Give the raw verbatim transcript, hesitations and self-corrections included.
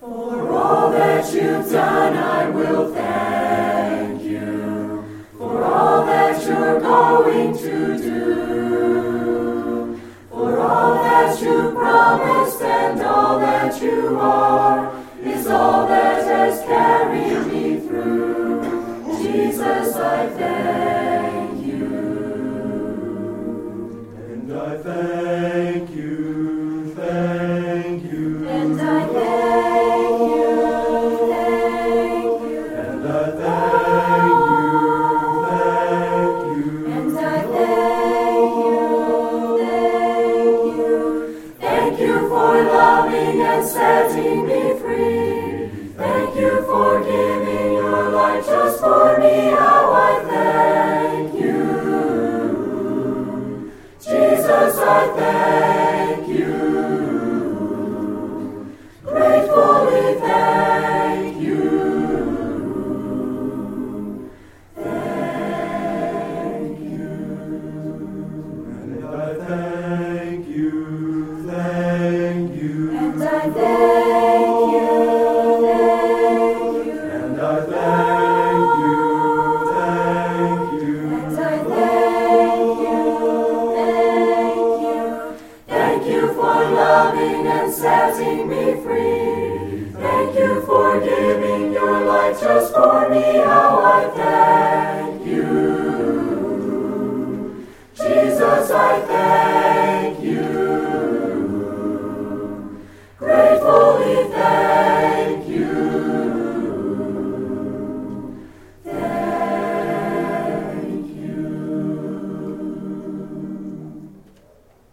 For all that you've done, I will thank you. For all that you're going to do. For all that you promised and all that you are is all that has carried me through. Jesus, I thank you. And I thank you, thank you. And I thank you, thank you. And I thank you, thank you. And I thank you, thank you. Thank you for loving and setting me free. Thank you for giving your life just for me. How I thank you. Jesus, I thank you. Gratefully thank you. Thank you. And I thank you, thank you. And I thank you, thank you. And I thank you, thank you. And I thank you, thank you. Thank you for loving and setting me free. Thank you for giving your life just for me. How I thank you. Jesus, I thank you.